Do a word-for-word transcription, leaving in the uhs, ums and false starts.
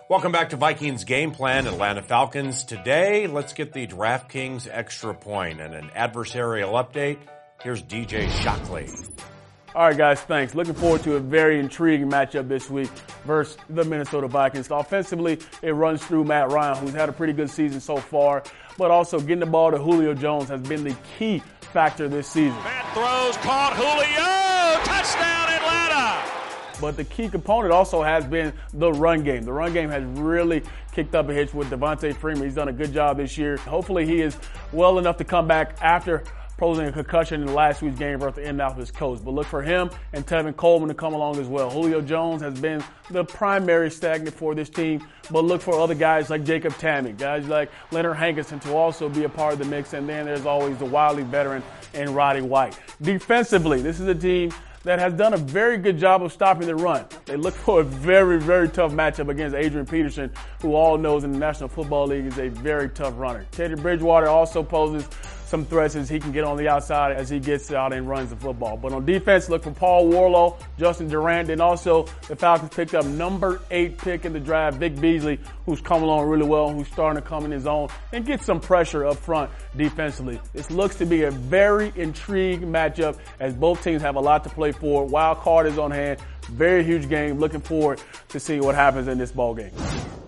Welcome back to Vikings Game Plan, Atlanta Falcons. Today, let's get the DraftKings extra point and an adversarial update. Here's D J Shockley. All right, guys, thanks. Looking forward to a very intriguing matchup this week versus the Minnesota Vikings. Offensively, it runs through Matt Ryan, who's had a pretty good season so far, but also getting the ball to Julio Jones has been the key factor this season. Matt throws, caught Julio, touchdown Atlanta! But the key component also has been the run game. The run game has really kicked up a hitch with Devontae Freeman. He's done a good job this year. Hopefully he is well enough to come back after posing a concussion in last week's game versus the Indianapolis Colts. But look for him and Tevin Coleman to come along as well. Julio Jones has been the primary stagnant for this team, but look for other guys like Jacob Tamme, guys like Leonard Hankerson to also be a part of the mix. And then there's always the wildly veteran in Roddy White. Defensively, this is a team that has done a very good job of stopping the run. They look for a very, very tough matchup against Adrian Peterson, who all knows in the National Football League is a very tough runner. Teddy Bridgewater also poses some threats as he can get on the outside as he gets out and runs the football. But on defense, look for Paul Warlow, Justin Durant, and also the Falcons picked up number eight pick in the draft, Vic Beasley, who's come along really well, who's starting to come in his own and get some pressure up front defensively. This looks to be a very intriguing matchup as both teams have a lot to play for. Wild card is on hand. Very huge game. Looking forward to seeing what happens in this ball game.